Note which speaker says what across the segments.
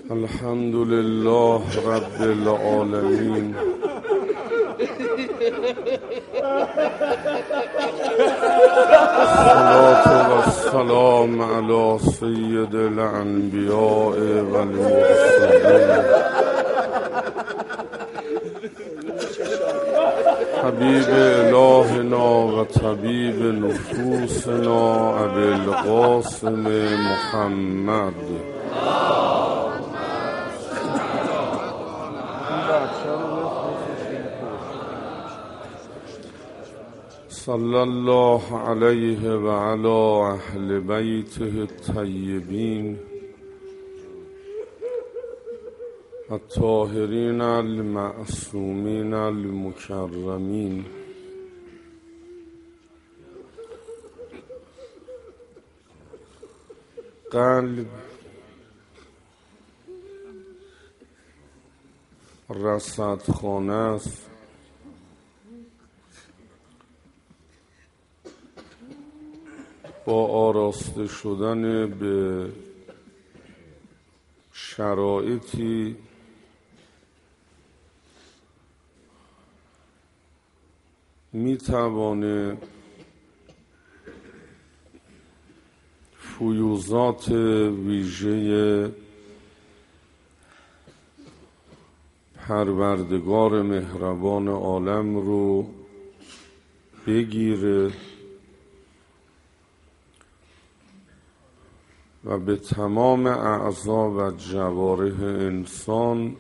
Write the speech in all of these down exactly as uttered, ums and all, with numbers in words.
Speaker 1: الحمد لله رب العالمين الصلاة والسلام على سيد الأنبياء والمرسلين حبيب إلهنا وطبيب نفوسنا أبي القاسم محمد صلى الله عليه وعلى أهل بيته الطيبين الطاهرين المعصومين المكرمين قلب رصدخانه است با آراسته شدن به شرایطی می توانه فیوضات ویژه پروردگار مهربان عالم رو بگیره و به تمام اعضا و جوارح انسان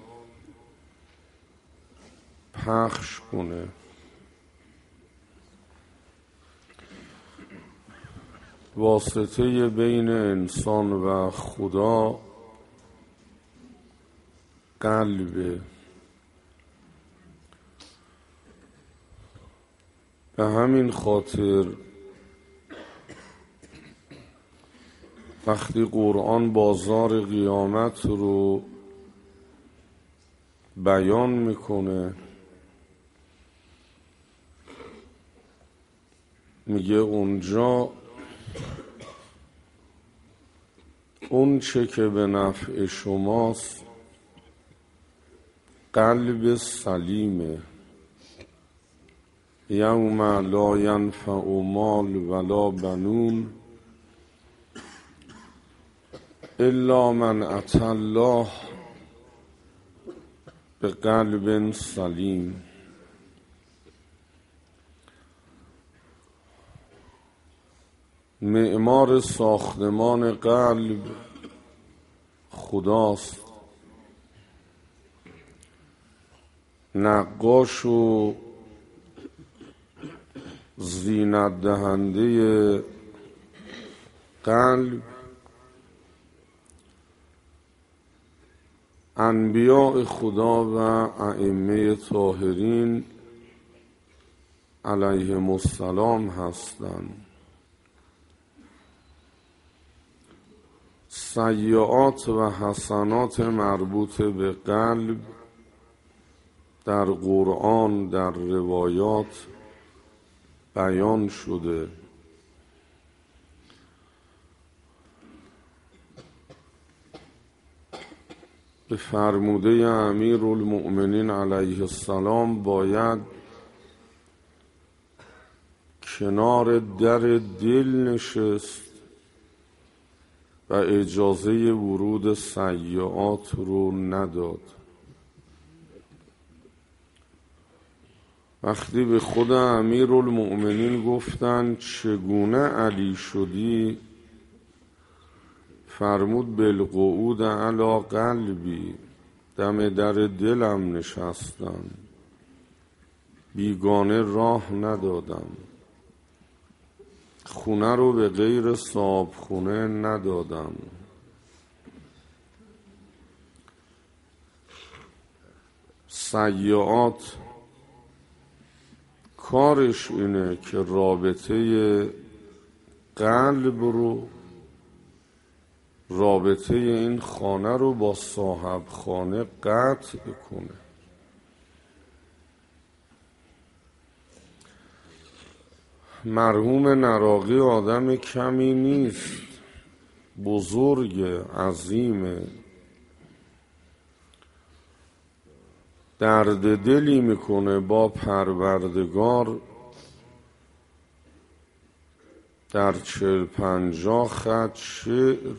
Speaker 1: پخش کنه. واسطه بین انسان و خدا قلبه. به همین خاطر وقتی قرآن بازار قیامت رو بیان میکنه میگه اونجا اون چه که به نفع شماست قلب سلیمه. یوم لا ینفع مال ولا بنون الا من اتی الله به قلب سلیم. معمار ساختمان قلب خداست. نقاش و زینت دهنده قلب انبیاء خدا و ائمه طاهرین علیهم السلام هستند. سیئات و حسنات مربوط به قلب در قرآن در روایات بیان شده. به فرموده امیر المؤمنین علیه السلام باید کنار در دل نشست و اجازه ورود سیئات رو نداد. وقتی به خود امیر المؤمنین گفتن چگونه علی شدی، فرمود بالقعود علی قلبی، دم در دلم نشستم، بیگانه راه ندادم، خونه رو به غیر صاحب خونه ندادم. سیئات کارش اینه که رابطه قلب رو، رابطه این خانه رو با صاحب خانه قطع کنه. مرحوم نراقی آدم کمی نیست، بزرگ، عظیمه. درد دلی میکنه با پروردگار، در چل پنجاه خط شعر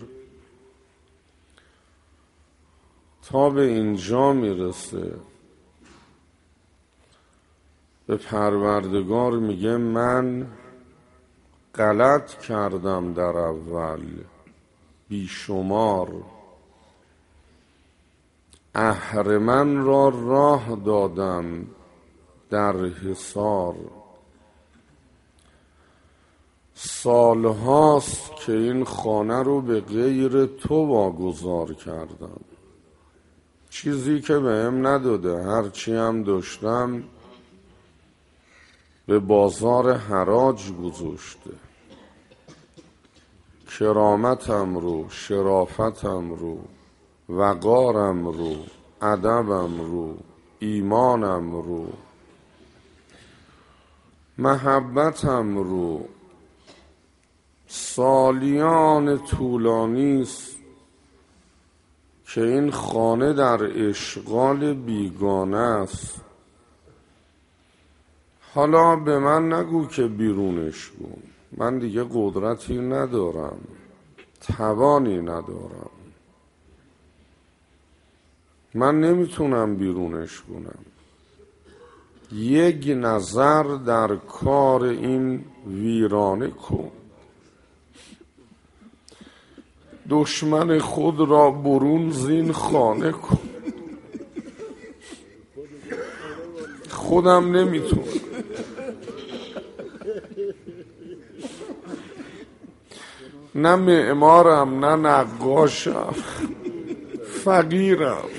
Speaker 1: تا به اینجا میرسه. به پروردگار میگه من غلط کردم در اول بیشمار، اهرمن را راه دادم در حصار. سالهاست که این خانه رو به غیر تو واگذار کردم، چیزی که بهم نداده، هرچی هم داشتم به بازار حراج گذاشته. کرامتم رو، شرافتم رو، وقارم رو، ادبم رو، ایمانم رو، محبتم رو سالیان طولانیست که این خانه در اشغال بیگانه است. حالا به من نگو که بیرونش کن، من دیگه قدرتی ندارم، توانی ندارم، من نمیتونم بیرونش کنم. یک نظر در کار این ویرانه کن، دشمن خود را برون زین خانه کن. خودم نمیتونم، نه معمارم نه نقاشم، فقیرم.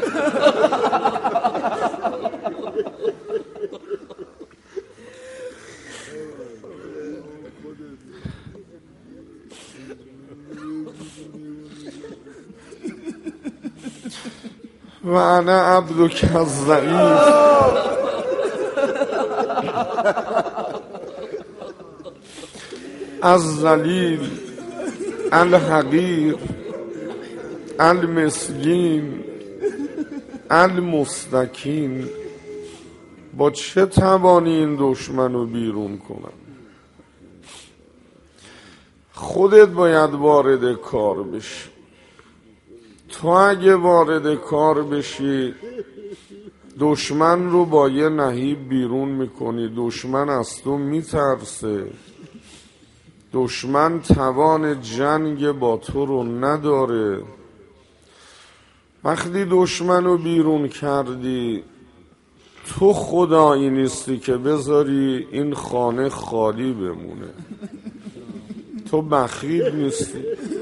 Speaker 1: و انا عبدک الضعیف، الذلیل، الحقیر، المسکین، المستکین. با چه توانی این دشمن رو بیرون کنم؟ خودت باید وارد کار بشی. تو اگه وارد کار بشی دشمن رو با یه نهیب بیرون میکنی، دشمن از تو میترسه، دشمن توان جنگ با تو رو نداره. وقتی دشمن رو بیرون کردی تو خدایی نیستی که بذاری این خانه خالی بمونه، تو بخیل نیستی،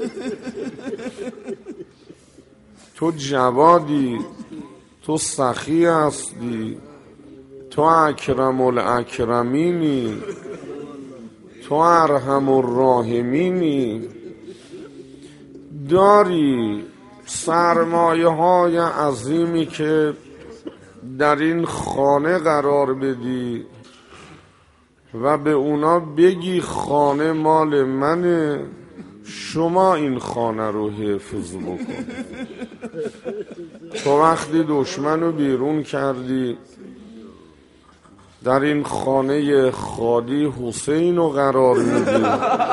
Speaker 1: تو جوادی، تو سخی هستی، تو اکرم الاکرمینی، تو ارحم الراحمینی. داری سرمایه های عظیمی که در این خانه قرار بدی و به اونا بگی خانه مال منه، شما این خانه رو حفظ بکن. تو وقتی دشمن رو بیرون کردی در این خانه خالی حسین رو قرار میدی،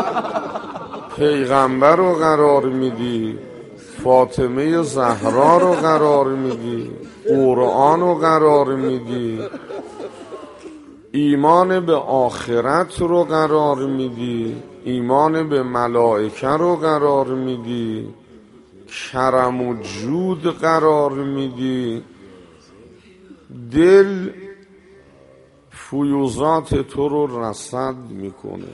Speaker 1: پیغمبر رو قرار میدی، فاطمه زهرا رو قرار میدی، قرآن رو قرار میدی، ایمان به آخرت رو قرار میدی، ایمان به ملائکه رو قرار میدی، کرم و جود قرار میدی. دل فیوزات تو رو رصد میکنه.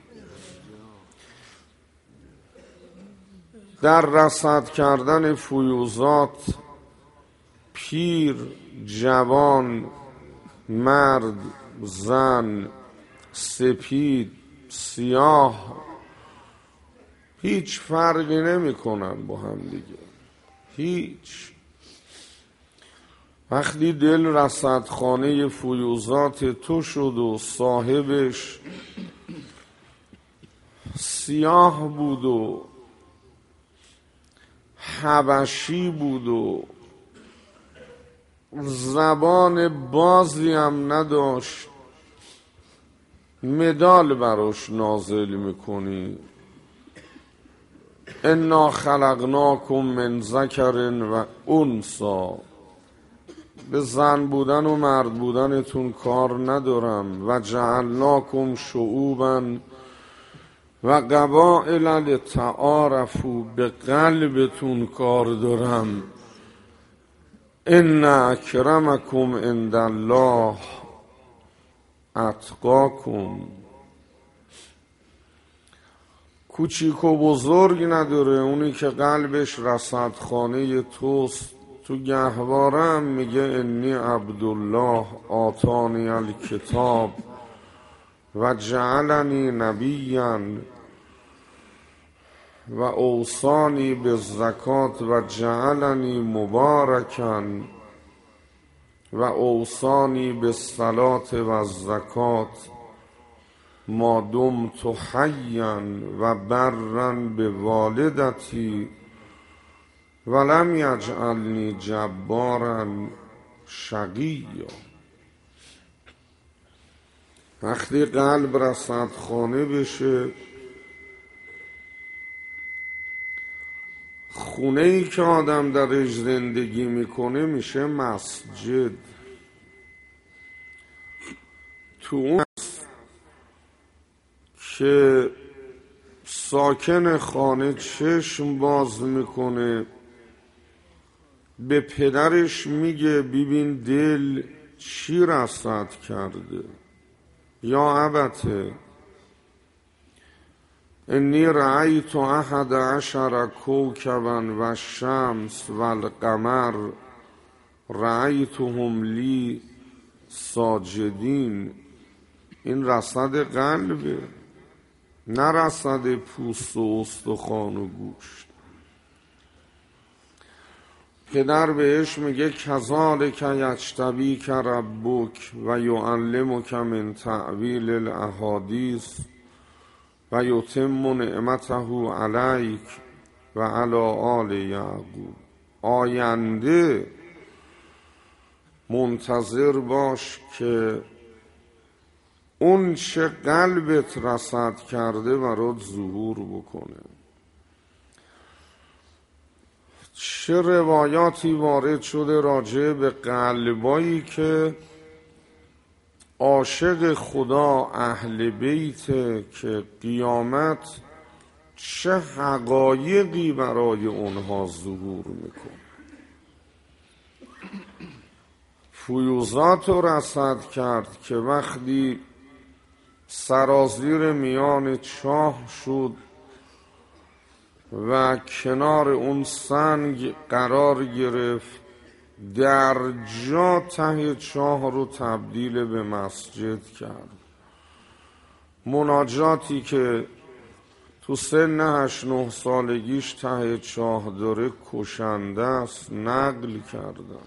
Speaker 1: در رصد کردن فیوزات پیر، جوان، مرد، زن، سپید، سیاه هیچ فرقی نمی کنن با هم دیگه، هیچ. وقتی دل رصدخانه فیوزات تو شد و صاحبش سیاه بود و حبشی بود و زبان بازی هم نداشت، مدال براش نازل میکنی. انا خلقناکم من ذکر و انثی، به زن بودن و مرد بودنتون کار ندارم. و جعلناکم شعوبا و قبائل لتعارفوا، به قلبتون کار دارم. ان اکرمکم عند الله اتقاکم. کوچیک و بزرگ نداره، اونی که قلبش رصدخانه توست. تو گهواره میگه انی عبدالله آتانی الکتاب و جعلنی نبیا و اوصانی بالزکات و جعلنی مبارکا و اوصانی بالصلاة و الزکات ما دمت حیا و برا بوالدتی ولم یجعلنی جبارا شقیا. وقتی قلب رصدخانه بشه، خونه ای که آدم درش زندگی میکنه میشه مسجد. تو اون که ساکن خانه چشم باز میکنه، به پدرش میگه ببین دل چی رصد کرده. یا ابته انی رأیت احد عشر کوکبا و الشمس و القمر رأیتهم لی ساجدین. این رصد قلبه، نه رصد پوست و استخوان و گوشت. پدر بهش میگه کذالک یجتبیک ربک و یعلمک من تأویل الاحادیث و یتم نعمته علیک و علی آل یعقوب. آینده منتظر باش که اون چه قلبت رصد کرده برات ظهور بکنه. چه روایاتی وارد شده راجع به قلبایی که عاشق خدا اهل بیت، که قیامت چه حقایقی برای اونها ظهور میکنه. فیوزات رو رصد کرد که وقتی سرازیر میان چاه شد و کنار اون سنگ قرار گرفت، در جا ته چاه رو تبدیل به مسجد کرد. مناجاتی که تو سن هشت نه سالگیش ته چاه داره کشنده است، نقل کردن.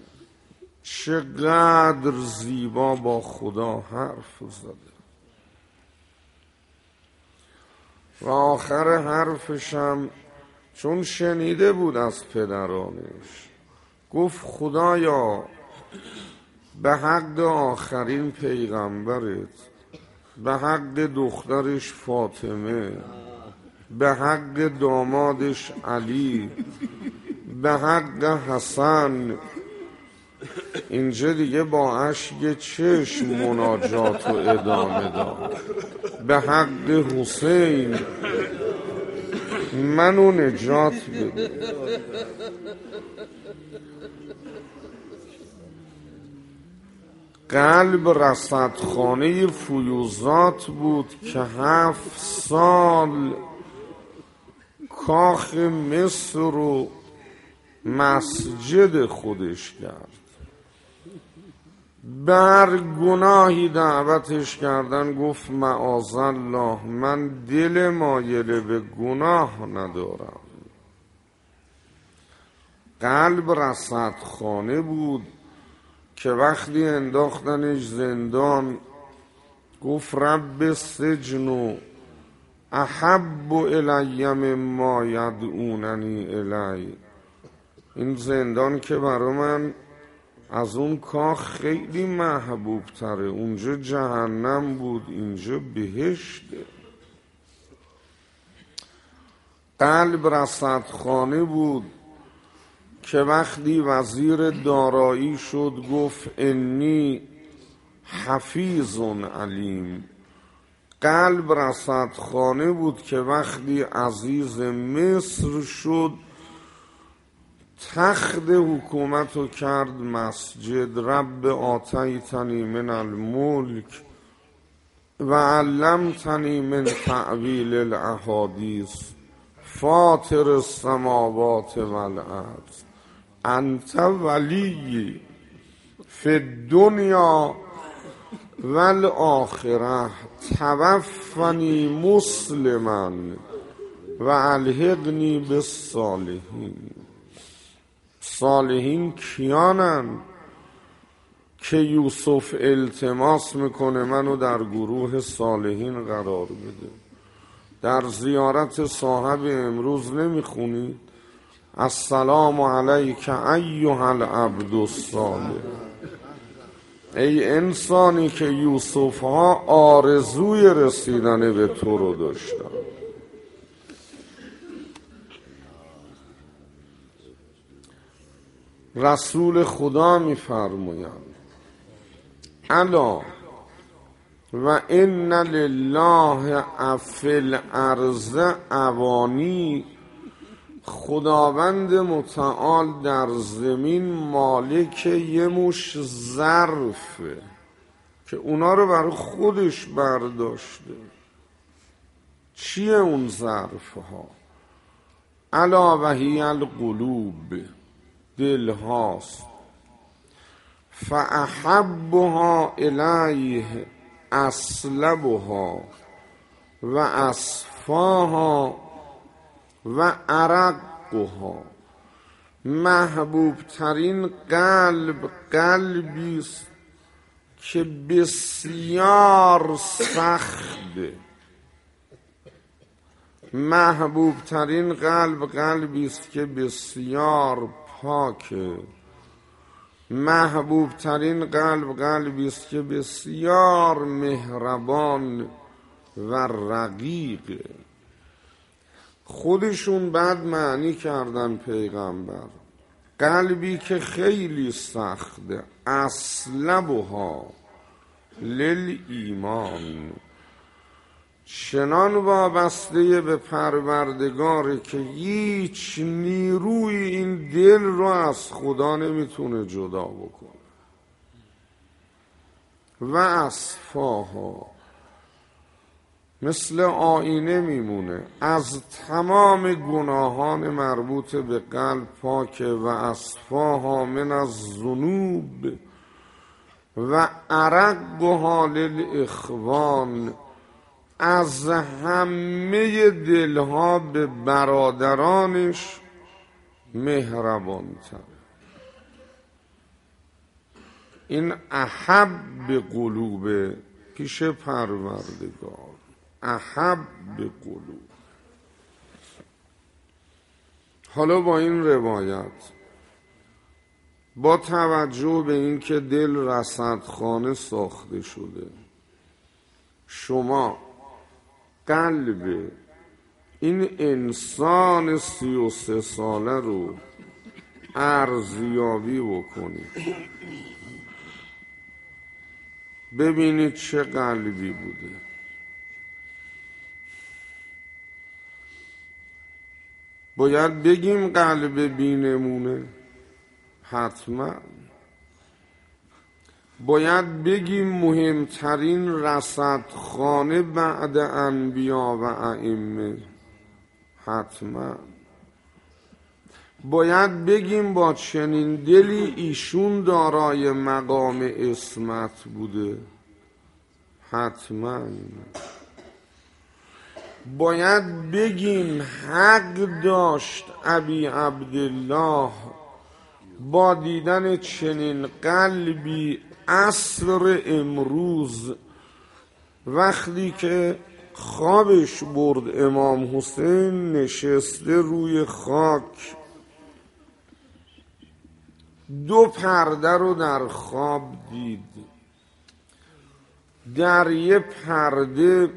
Speaker 1: چقدر زیبا با خدا حرف زده. و آخر حرفشم چون شنیده بود از پدرانش، گفت خدایا به حق آخرین پیغمبرت، به حق دخترش فاطمه، به حق دامادش علی، به حق حسن، اینجا دیگه با اشک چشم مناجات و ادامه داد، به حق حسین منو نجات بده. قلب رصدخانه فیوزات بود که هفت سال کاخ مصر رو مسجد خودش کرد. بر گناهی دعوتش کردن، گفت معاذالله من دل مایل به گناه ندارم. قلب رصدخانه بود که وقتی انداختنش زندان گفت رب السجن احب الی مما یدعوننی الی. این زندان که برای من از اون کاخ خیلی محبوب تره. اونجا جهنم بود، اینجا بهشته. قلب رصدخانه بود که وقتی وزیر دارایی شد گفت انی حفیظ علیم. قلب رصدخانه بود که وقتی عزیز مصر شد تخت حکومت رو کرد مسجد. رب آتیتنی من الملک و علمتنی من تعویل الاحادیث فاطر السماوات والارض انت ولی فی الدنیا والآخرة توفنی مسلما و الحقنی بالصالحین. صالحین کیانن؟ که یوسف التماس میکنه منو در گروه صالحین قرار بده. در زیارت صاحب امروز نمیخونید السلام علیک ایها العبد الصالح؟ ای انسانی که یوسف ها آرزوی رسیدن به تو رو داشتن. رسول خدا میفرمایند الا و ان لله فی الارض اوانی. خداوند متعال در زمین مالک یه مش ظرفه که اونا رو برای خودش برداشته. چیه اون ظرف ها؟ الا و هی القلوب، دل هاست. فاحبها الیه اسلبها و اصفاها و ارقها. محبوب ترین قلب قلبی است که بسیار سخته. محبوب ترین قلب قلبی است که بسیار پاکه. محبوب ترین قلب قلبی است که بسیار مهربان و رقیقه. خودشون بعد معنی کردن پیغمبر قلبی که خیلی سخته. اصلبها للایمان، چنان وابسته به پروردگاره که هیچ نیروی این دل رو از خدا نمیتونه جدا بکنه. و اصفاها، مثل آینه میمونه، از تمام گناهان مربوط به قلب پاکه. و اصفاها من الذنوب و ارقها للاخوان، از همه دلها به برادرانش مهربان تر. این احب قلوب پیش پروردگار، احب قلوب. حالا با این روایت، با توجه به این که دل رصدخانه ساخته شده، شما قلب این انسان سی و سه ساله رو ارزیابی بکنید، ببینید چه قلبی بوده. باید بگیم قلب بی‌نمونه؟ حتما. باید بگیم مهمترین رصدخانه بعد انبیا و ائمه؟ حتما. باید بگیم با چنین دلی ایشون دارای مقام عصمت بوده؟ حتما. باید بگیم حق داشت ابی عبدالله با دیدن چنین قلبی عصر امروز، وقتی که خوابش برد امام حسین نشسته روی خاک، دو پرده رو در خواب دید. در یه پرده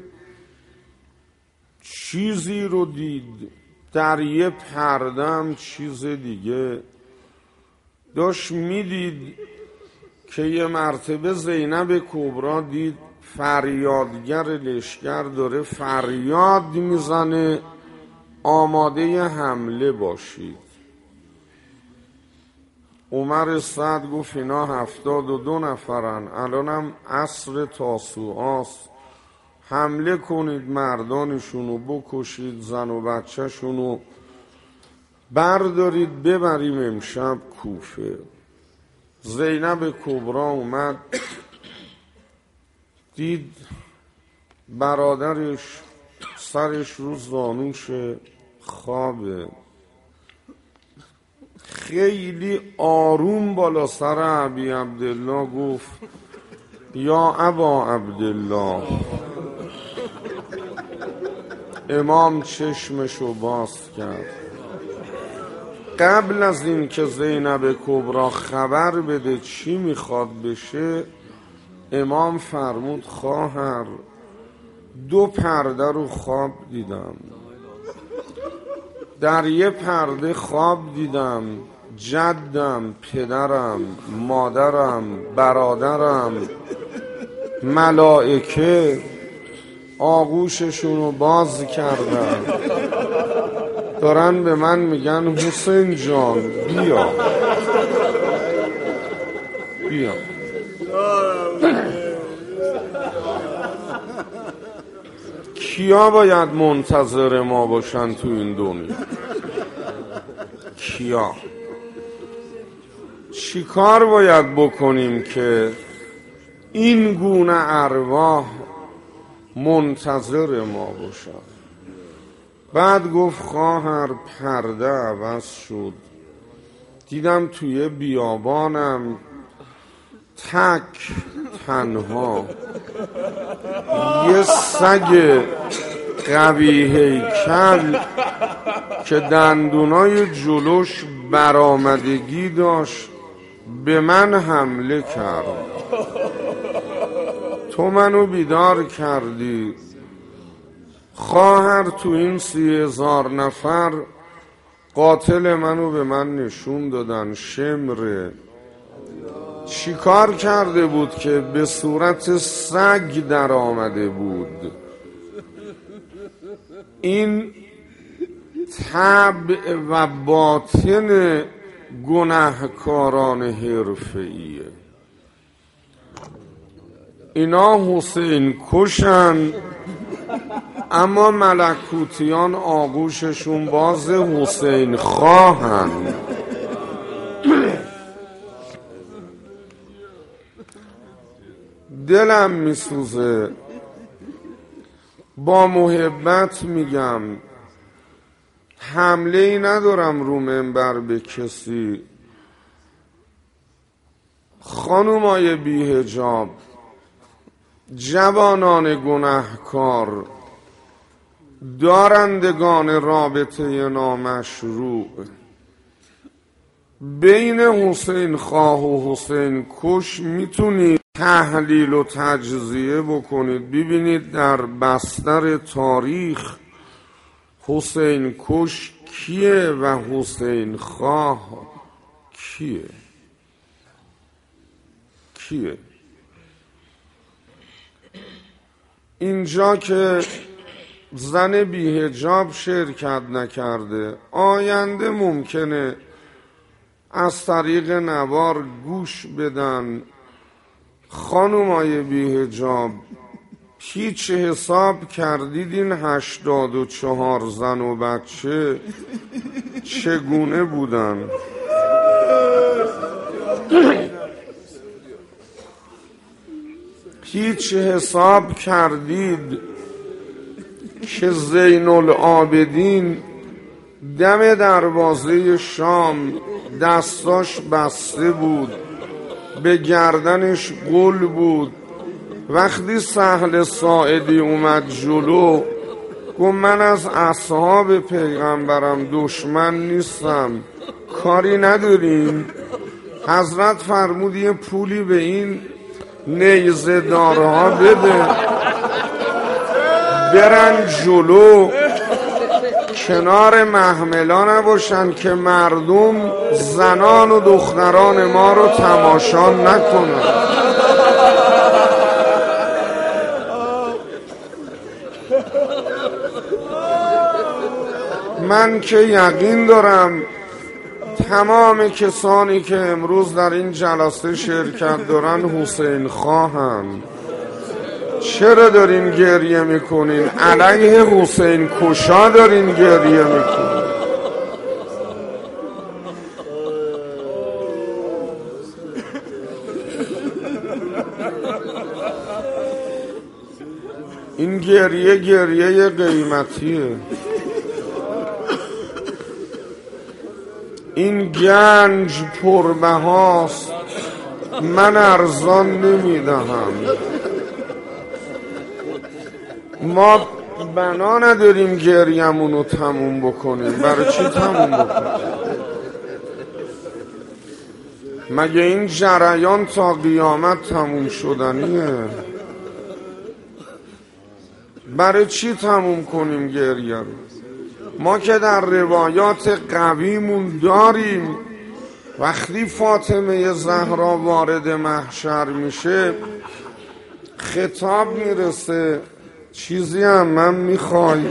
Speaker 1: چیزی رو دید، در یه پرده هم چیز دیگه. داشت میدید که یه مرتبه زینب کبرا دید فریادگر لشکر داره فریاد میزنه آماده حمله باشید. عمر سعد گفت اینا هفتاد و دو نفرن، الانم عصر تاسوعاست، حمله کنید مردانشونو بکشید، زن و بچهشونو بردارید ببریم امشب کوفه. زینب کبرا اومد دید برادرش سرش رو زانوش خوابه، خیلی آروم بالا سر ابی عبدالله گفت یا ابا عبدالله. امام چشمشو باز کرد. قبل از این که زینب کبرا خبر بده چی میخواد بشه، امام فرمود خواهر دو پرده رو خواب دیدم. در یه پرده خواب دیدم جدم، پدرم، مادرم، برادرم، ملائکه آغوششون رو باز کردن، دارن به من میگن حسین جان بیا بیا. کیا باید منتظر ما باشن تو این دنیا؟ کیا؟ چی کار باید بکنیم که این گونه ارواح منتظر ما باشن؟ بعد گفت خواهر پرده عوض شد، دیدم توی بیابانم تک تنها یه سگ قوی هیکل که دندونای جلوش برآمدگی داشت به من حمله کرد. تو منو بیدار کردی خواهر، تو این سی هزار نفر قاتل منو به من نشون دادن. شمره چی کار کرده بود که به صورت سگ در آمده بود؟ این طبع و باطن گناهکاران حرفه‌ایه. اینا حسین کشن اما ملکوتیان آغوششون باز حسین خواهن. دلم میسوزه، با محبت میگم، حمله ای ندارم رو منبر به کسی. خانومای بی حجاب، جوانان گناهکار، دارندگان رابطه نامشروع، بین حسین خواه و حسین کش میتونید تحلیل و تجزیه بکنید، ببینید در بستر تاریخ حسین کش کیه و حسین خواه کیه کیه اینجا که زن بی‌حجاب شرکت نکرده، آینده ممکنه از طریق نوار گوش بدن. خانومای بی‌حجاب، هیچ حساب کردید این هشتاد و چهار زن و بچه چگونه بودن؟ هیچ حساب کردید که زین العابدین دم دروازه شام دستاش بسته بود، به گردنش قل بود، وقتی سهل ساعدی اومد جلو گفت من از اصحاب پیغمبرم دشمن نیستم، کاری نداریم، حضرت فرمود یه پولی به این نیزه دارها بده برن جلو کنار محملا نباشن که مردم زنان و دختران ما رو تماشا نکنن. من که یقین دارم تمام کسانی که امروز در این جلسه شرکت دارن حسین خواهن. چرا دارین گریه میکنین؟ علیه حسین کشا دارین گریه میکنین. این گریه گریه قیمتیه. این گنج پربهاست، من ارزان نمیدهم. ما بنا نداریم گریمون رو تموم بکنیم. برای چی تموم بکنیم؟ مگه این جریان تا قیامت تموم شدنیه؟ برای چی تموم کنیم گریه رو؟ ما که در روایات قویمون داریم وقتی فاطمه زهرا وارد محشر میشه خطاب میرسه چیزی هم من میخوای؟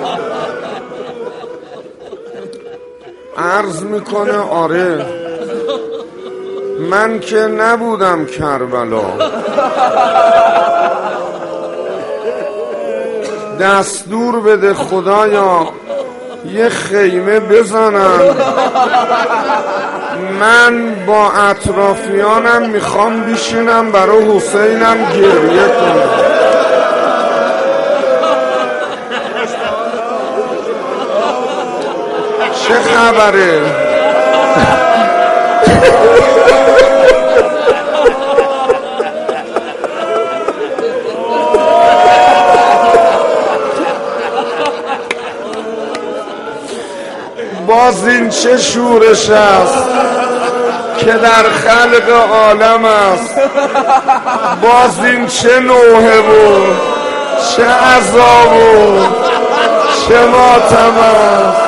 Speaker 1: عرض میکنه آره من که نبودم کربلا، دستور بده خدایا یه خیمه بزنن من با اطرافیانم میخوام بشینم برای حسینم گریه کنم. چه خبره؟ باز این چه شورش است که در خلق عالم است. باز این چه نوحه و چه عذاب و چه ماتم است.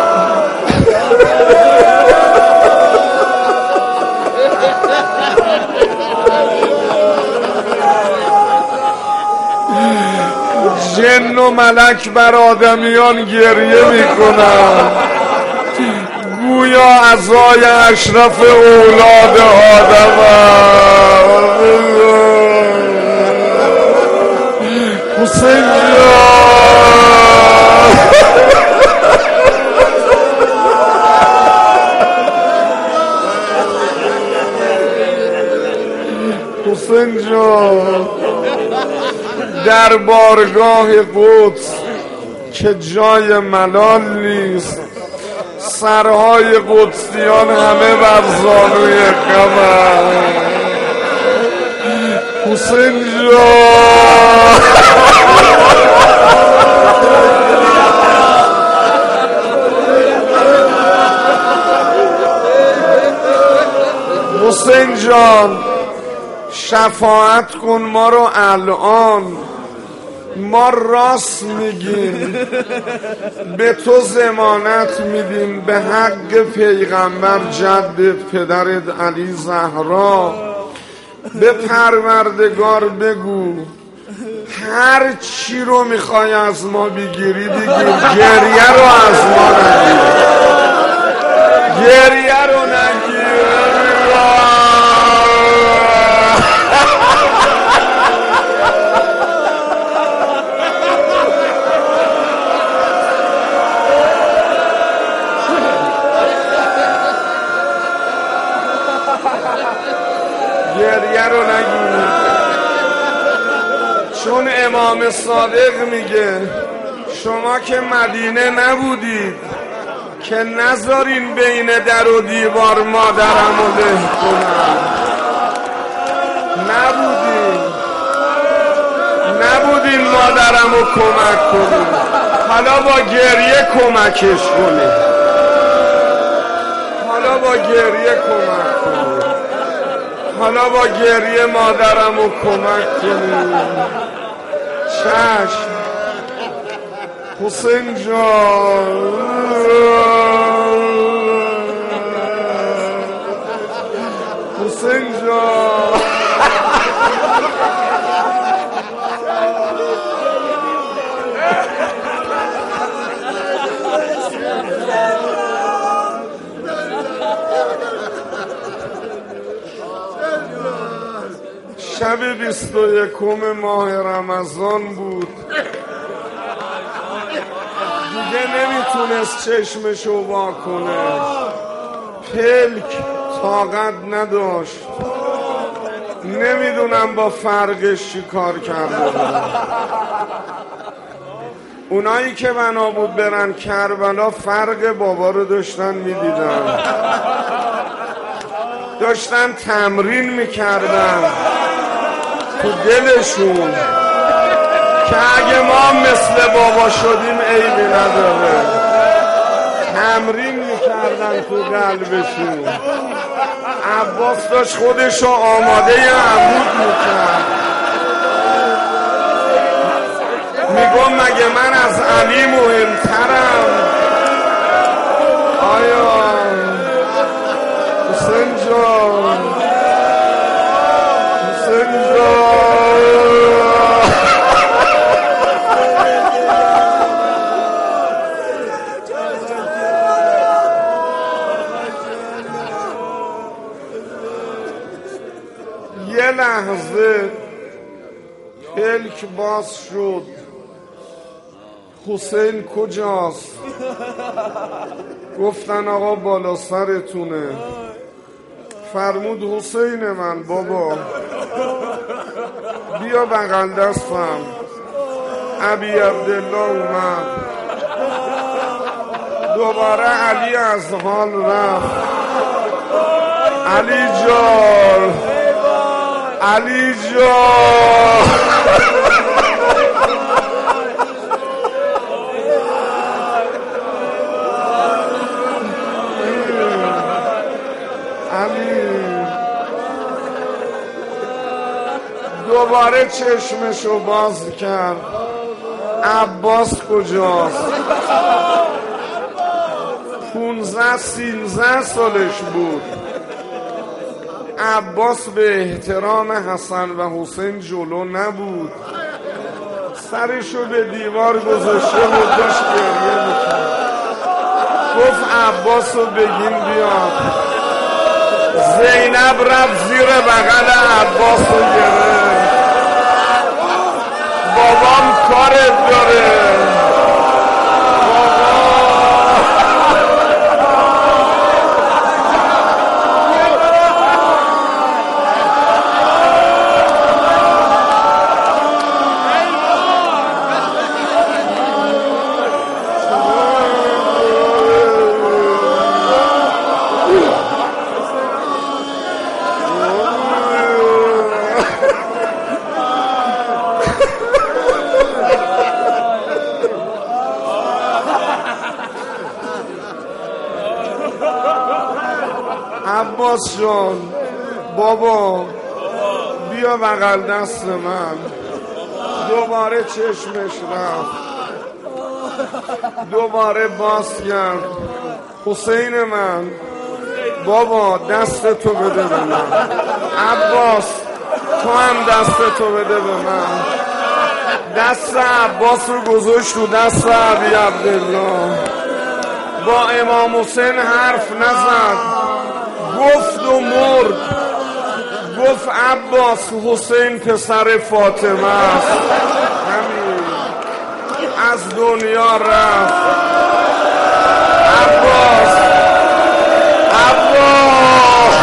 Speaker 1: جن و ملک بر آدمیان گریه میکنن گویا عزای اشرف اولاد آدم حسین حسین جان در بارگاه قدس که جای ملال نیست سرهای قدسیان همه بر زانوی قمر. حسین جان حسین جان شفاعت کن ما رو الان، ما راست میگیم به تو ضمانت میدیم به حق پیغمبر جدت پدرت علی زهرا به پروردگار بگو هر چی رو میخوای از ما بگیری بگیر گریه رو از ما نگیر گریه رو نگیر گریه رو نگیر. چون امام صادق میگه شما که مدینه نبودید که نذارین بین در و دیوار مادرم رو له کنم. نبودین نبودین مادرم رو کمک کنین، حالا با گریه کمکش کنین، حالا با گریه کمک کنین. حالا با گریه مادرم رو کمک کنیم. چشم حسین جان، حسین جان. شب بیست و یکم ماه رمضان بود، دیگه نمیتونست چشمشو وا کنه، پلک طاقت نداشت. نمیدونم با فرقش چی کار کرده بود. اونایی که بنا بود برن کربلا فرق بابا رو داشتن میدیدن، داشتن تمرین میکردن تو دلشون که اگه ما مثل بابا شدیم عیبی نداره. تمرین میکردن تو قلبشون. عباس داشت خودشو آماده عمود میکرد، میگم مگه من از علی مهمترم؟ آیا حسین جان، حسین جان. یه لحظه پلک باز شد. حسین کجاست؟ گفتن آقا بالا سرتونه. فرمود حسین من بابا بیا بغل دستم. ابی عبدالله اومد. دوباره علی از حال رفت. علی جان، علی جان. دوباره چشمشو باز کرد. عباس کجاست؟ پونزده سیزده سالش بود. عباس به احترام حسن و حسین جلو نبود، سرشو به دیوار گذاشته و داشت گریه میکرد. گفت عباسو بگین بیاد. زینب رفت زیر بغل عباسو گرفت. بابام کارت داره. عباس جان بابا بیا بغل دست من. دوباره چشمش رفت. دوباره باز کرد. حسین من بابا دست تو بده به من. عباس تو هم دست تو بده به من. دست عباس رو گذاشت تو دست ابی عبدالله. با امام حسین حرف نزد، گفت و مرد. گفت عباس حسین پسر فاطمه است. همین از دنیا رفت. عباس عباس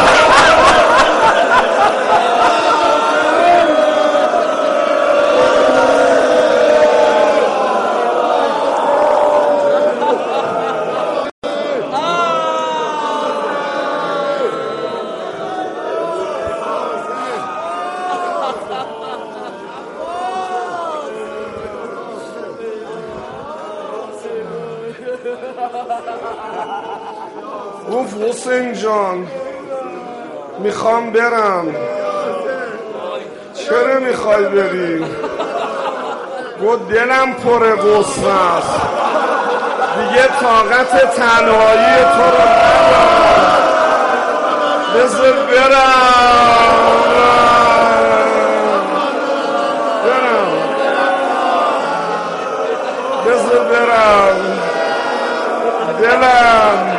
Speaker 1: گفت حسین جان میخوام برم. چرا میخوای بری؟ گفت دلم پر غصه است، دیگه طاقت تنهایی تو رو ندارم، بذار برم برم بذار برم دلم،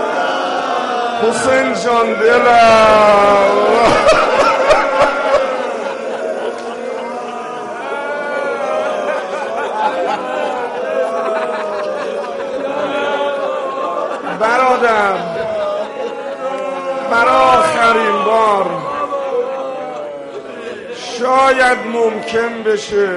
Speaker 1: حسین جان دلم. برادر برای آخرین بار شاید ممکن بشه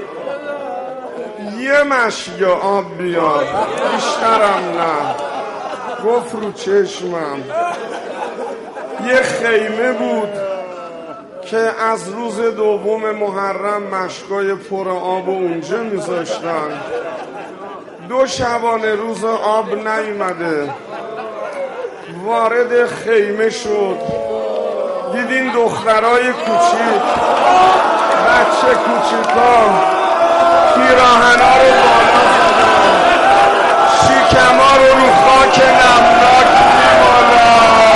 Speaker 1: یه مشک آب بیاد، بیشترم نه. گفت رو چشمم. یه خیمه بود که از روز دوم محرم مشکای پر آب اونجا میذاشتن. دو شبانه روز آب نیومده، وارد خیمه شد، دیدین دخترای کوچیک، بچه کوچیکا پیراهنا رو بالا زدن، شیکما رو رو خاک نمناک میمالن.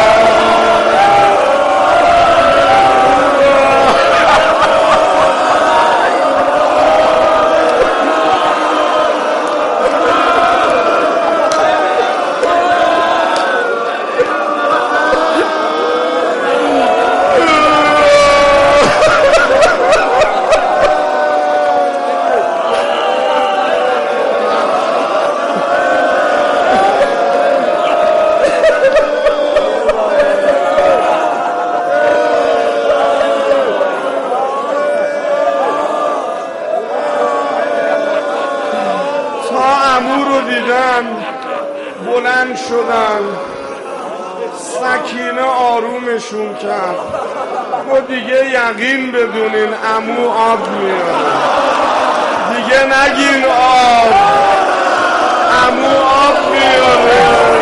Speaker 1: بلند شدن، سکینه آرومشون کرد. و دیگه یقین بدونین عمو آب میاره، دیگه نگین آب، عمو آب میاره.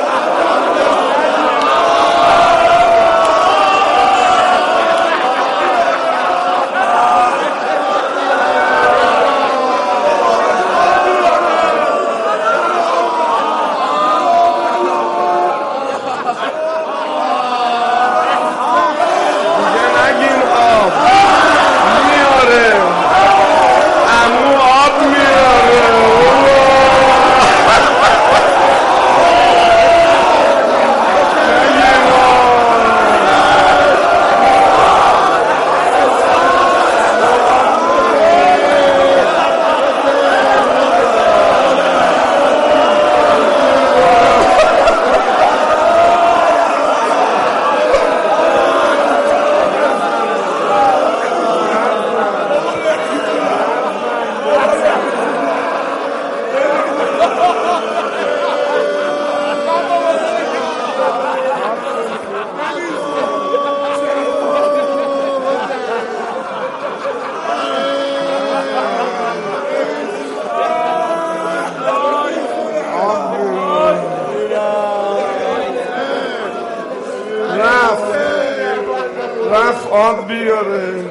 Speaker 1: رفت آب بیاره.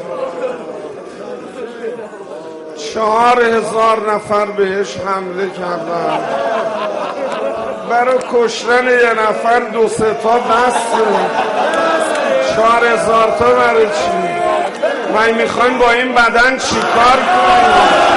Speaker 1: چهار هزار نفر بهش حمله کردن. برای کشتن یه نفر دو سه تا بسته، چهار هزار تا برای چی؟ من میخوایم با این بدن چی کار کنیم؟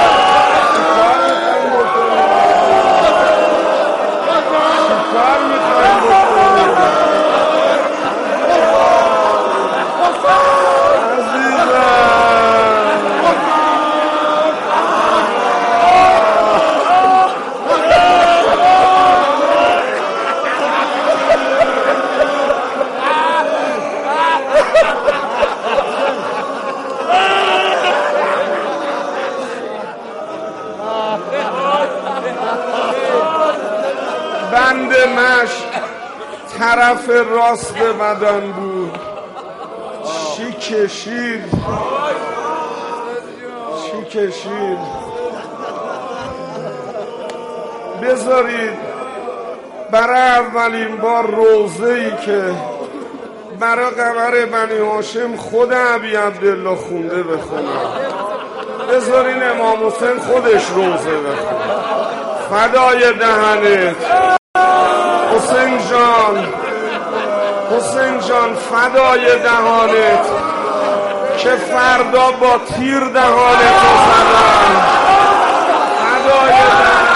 Speaker 1: بند مشک طرف راست بدن بود. چی کشید چی کشید بذارید برای اولین بار روزه‌ای که برا قمر بنی هاشم خود ابی عبدالله خونده بخونم. بذارین امام حسین خودش روزه بخونه. فدای دهنت حسین جان، حسین جان فدای دهانت که فردا با تیر دهانتو زدن. فدای دهانت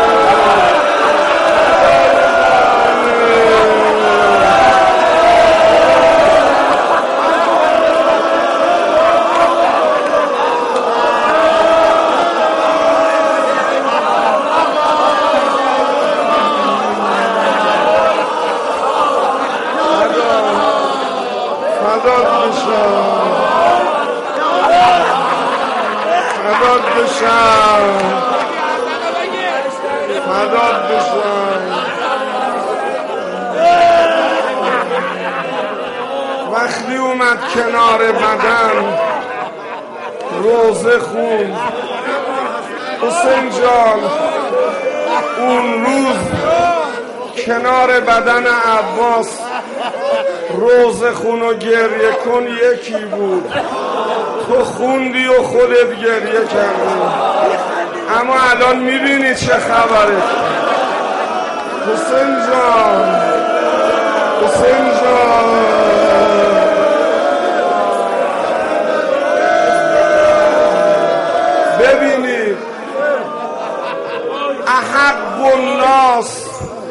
Speaker 1: فداد بشم، فداد بشم. وقتی اومد کنار بدن روزه خون حسین جان، اون روز کنار بدن عباس روزه خون و گریه کن یکی بود. تو خوندی و خودت گریه کردی، اما الان میبینی چه خبره. حسین جان، حسین جان، ببینید احق الناس،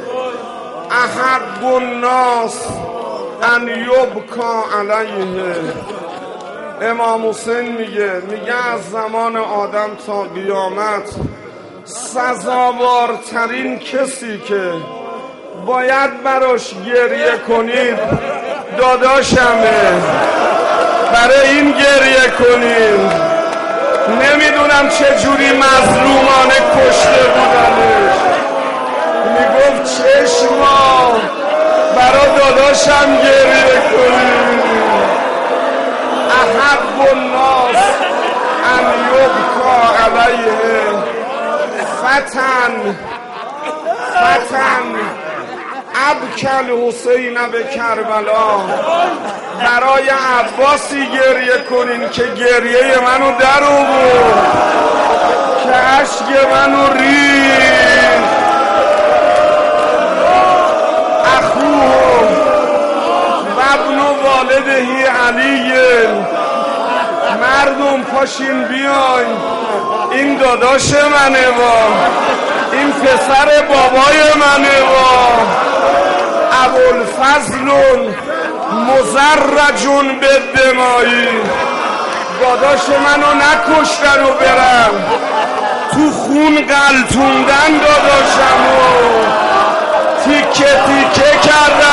Speaker 1: احق الناس ان یبکا علیه. امام حسین میگه میگه از زمان آدم تا قیامت سزاوارترین کسی که باید براش گریه کنید داداشمه. برای این گریه کنید. نمیدونم چه جوری مظلومانه کشته بودنش. میگفت چشما برای داداشم گریه کنید. احب الناس ان یبکا علیه. فتن فتن ابکل حسین به کربلا. برای عباسی گریه کنین که گریه منو در آورد، که اشک منو ریخت. اخوه و ابن والدهی علی. مردم پاشین بیاین، این داداش منه با، این پسر بابای منه با. ابوالفضل مزرجون به دمایی. داداش منو نکشتن و برم تو خون قلتوندن، داداشمو تیکه تیکه کردن.